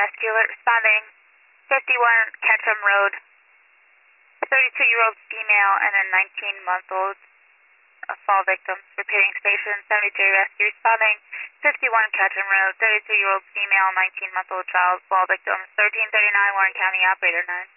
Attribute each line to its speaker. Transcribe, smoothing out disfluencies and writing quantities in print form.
Speaker 1: Rescue Alert responding. 51 Ketchum Road. 32-year-old female and a 19-month-old fall victim. Repeating station. 73 Rescue responding. 51 Ketchum Road. 32-year-old female, 19-month-old child, fall victim. 1339 Warren County, operator 9.